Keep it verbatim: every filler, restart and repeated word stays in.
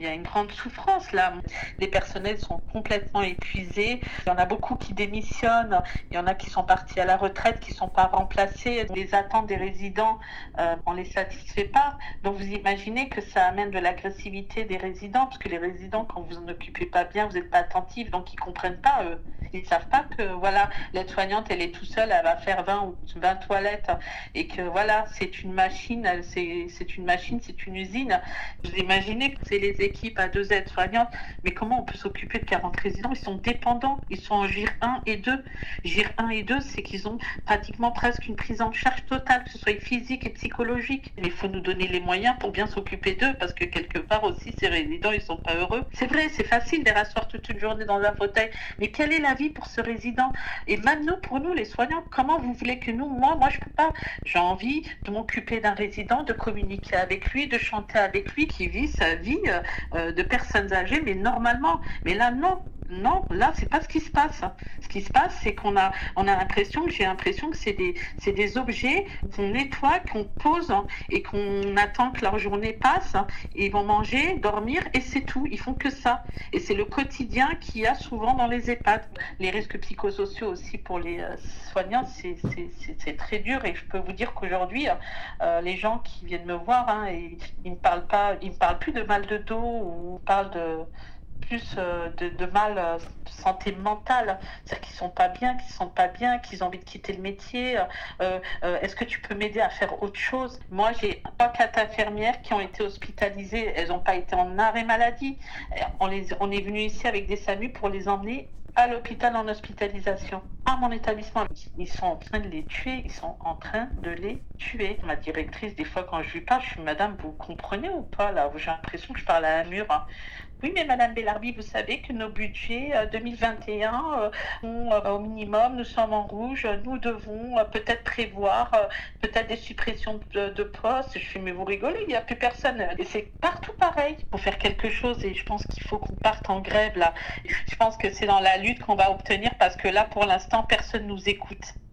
il y a une grande souffrance là. Les personnels sont complètement épuisés. Il y en a beaucoup qui démissionnent. Il y en a qui sont partis à la retraite, qui ne sont pas remplacés. Les attentes des résidents, euh, on ne les satisfait pas. Donc vous imaginez que ça amène de l'agressivité des résidents, parce que les résidents, quand vous en occupez pas bien, vous n'êtes pas attentifs, donc ils ne comprennent pas, eux. Ils ne savent pas que voilà, l'aide-soignante, elle est tout seule, elle va faire vingt ou vingt toilettes, et que voilà, c'est une machine, c'est, c'est une machine, c'est une usine. Vous imaginez que c'est les équipes à deux aides-soignantes, mais comment on peut s'occuper de quarante résidents? Ils sont dépendants, ils sont en G I R un et deux. G I R un et deux, c'est qu'ils ont pratiquement presque une prise en charge totale, que ce soit physique et psychologique. Mais il faut nous donner les moyens pour bien s'occuper d'eux, parce que quelque part aussi, ces résidents, ils sont pas heureux. C'est vrai, c'est facile de les rasseoir toute une journée dans un fauteuil, mais quelle est la vie pour ce résident? Et maintenant, pour nous, les soignants, comment vous voulez que nous, moi, moi, je peux pas. J'ai envie de m'occuper d'un résident, de communiquer avec lui, de chanter avec lui, qui vit sa vie euh, de personnes âgées, mais normalement. Mais là, non. Non, là, c'est pas ce qui se passe. Ce qui se passe, c'est qu'on a, on a l'impression, j'ai l'impression que c'est des, c'est des objets qu'on nettoie, qu'on pose et qu'on attend que leur journée passe. Et ils vont manger, dormir et c'est tout. Ils font que ça. Et c'est le quotidien qu'il y a souvent dans les EHPAD. Les risques psychosociaux aussi pour les euh, soignants, c'est, c'est, c'est, c'est très dur. Et je peux vous dire qu'aujourd'hui, euh, les gens qui viennent me voir, hein, ils, ils ne parlent pas, ils ne parlent plus de mal de dos ou ils parlent de plus euh, de, de mal euh, de santé mentale, c'est-à-dire qu'ils sont pas bien, qu'ils sont pas bien, qu'ils ont envie de quitter le métier. Euh, euh, est-ce que tu peux m'aider à faire autre chose? Moi, j'ai trois, quatre infirmières qui ont été hospitalisées. Elles n'ont pas été en arrêt maladie. On, les, on est venu ici avec des SAMU pour les emmener à l'hôpital en hospitalisation, à mon établissement. Ils sont en train de les tuer, ils sont en train de les tuer. Ma directrice, des fois, quand je lui parle, je suis: madame, vous comprenez ou pas là? J'ai l'impression que je parle à un mur. Hein. Oui, mais madame Bellarbi, vous savez que nos budgets euh, deux mille vingt et un euh, sont euh, au minimum, nous sommes en rouge, nous devons euh, peut-être prévoir euh, peut-être des suppressions de, de postes. Je fais: mais vous rigolez, il n'y a plus personne. Et c'est partout pareil. Il faut faire quelque chose et je pense qu'il faut qu'on parte en grève là. Je pense que c'est dans la lutte qu'on va obtenir, parce que là, pour l'instant, personne nous écoute.